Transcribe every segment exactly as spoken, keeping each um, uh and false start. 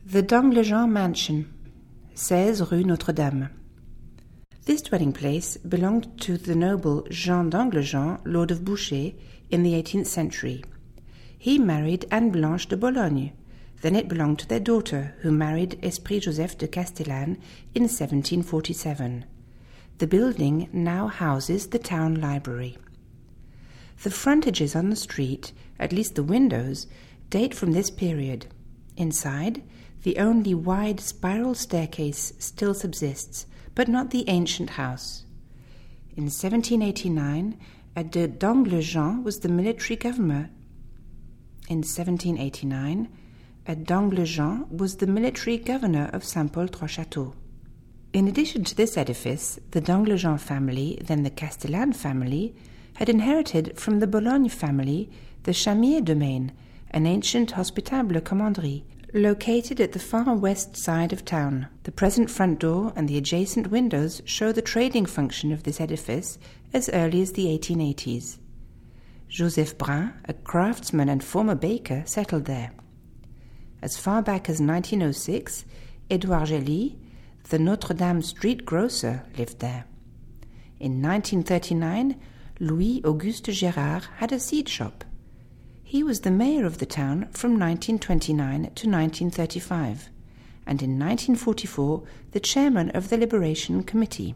The Danglejean Mansion, seize rue Notre-Dame. This dwelling place belonged to the noble Jean d'Anglejean, Lord of Boucher, in the eighteenth century. He married Anne Blanche de Bologne. Then it belonged to their daughter, who married Esprit Joseph de Castellane in seventeen forty-seven. The building now houses the town library. The frontages on the street, at least the windows, date from this period. Inside, the only wide spiral staircase still subsists, but not the ancient house. In seventeen eighty-nine, a de Danglejean was the military governor. In seventeen eighty-nine, a Danglejean was the military governor of Saint-Paul-Trois-Châteaux. In addition to this edifice, the Danglejean family, then the Castellane family, had inherited from the Bologne family the Chamier domain, an ancient hospitable commanderie, located at the far west side of town. The present front door and the adjacent windows show the trading function of this edifice as early as the eighteen eighties. Joseph Brun, a craftsman and former baker, settled there. As far back as nineteen oh six, Édouard Gély, the Notre-Dame street grocer, lived there. In nineteen thirty-nine, Louis-Auguste Gérard had a seed shop. He was the mayor of the town from nineteen twenty-nine to nineteen thirty-five, and in nineteen forty-four the chairman of the Liberation Committee.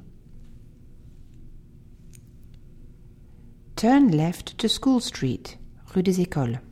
Turn left to School Street, Rue des Écoles.